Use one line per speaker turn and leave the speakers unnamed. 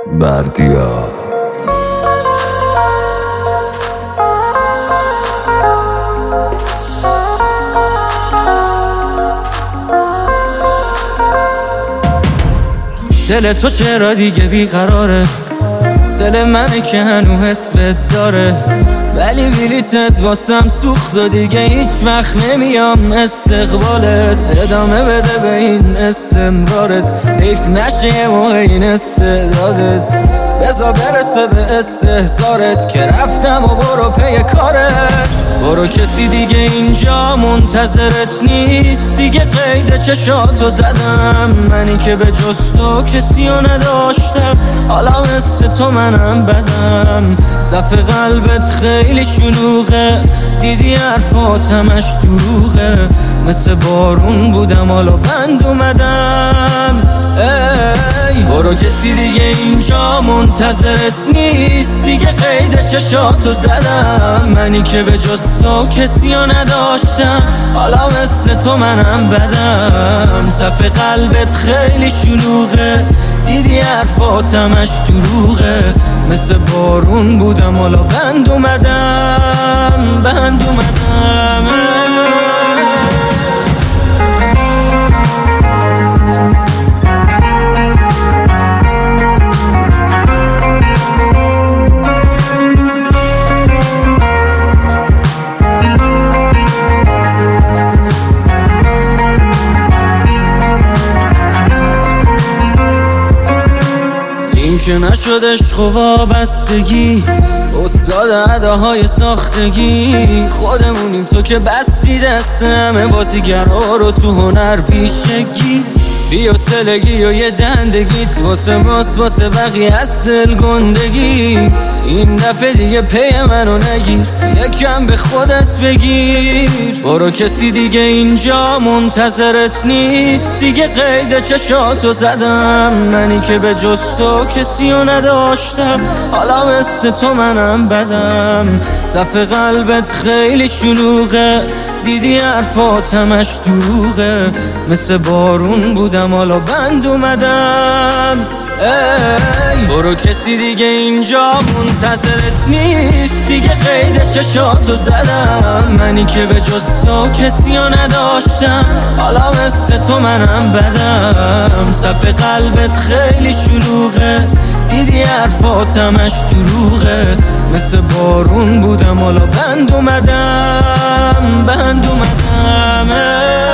بردیا
دل تو چرا دیگه بیقراره، دل منه که هنو حس بد داره، ولی بلیتت واسم سوخت و دیگه هیچ وقت نمیام استقبالت. ادامه بده به این استمرارت، حیف نشه یه موقع این استعدادت. بذار برسه به استحضارت که رفتم و برو پی کارت. برو کسی دیگه اینجا منتظرت نیست، دیگه قید چشاتو زدم. منی که به جز تو کسی رو نداشتم، حالا مثل تو منم بدم. صف قلبت خیلی شلوغه، دیدی حرفاتمش دروغه. مثل بارون بودم حالا بند اومدم. برو کسی دیگه اینجا منتظرت نیست، دیگه قید چشاتو زدم. منی که به جز تو کسی رو نداشتم، حالا مثل تو منم بدم. صف قلبت خیلی شلوغه، دیدی حرفاتمش دروغه. مثل بارون بودم حالا بند اومدم. این که نشد عشق و وابستگی، استاد اداهای ساختگی. خودمونیم تو که بستی دست همه بازیگرها رو تو هنر پیشگی. بیا سلگی و یه دندگیت واسه بقیه از دل گندگیت. این دفعه دیگه پی منو نگیر، یکم به خودت بگیر. برو کسی دیگه اینجا منتظرت نیست، دیگه قید چشاتو زدم. منی که به جز تو کسی رو نداشتم، حالا مثل تو منم بدم. صف قلبت خیلی شلوغه، دیدی حرفاتمش دروغه. مثل بارون بودم حالا بند اومدم. برو کسی دیگه اینجا منتظرت نیست، دیگه قید چشاتو زدم. منی که به جز تو کسی رو نداشتم، حالا مثل تو منم بدم. صف قلبت خیلی شلوغه، دیدی حرفاتمش دروغه. مثل بارون بودم حالا بند اومدم.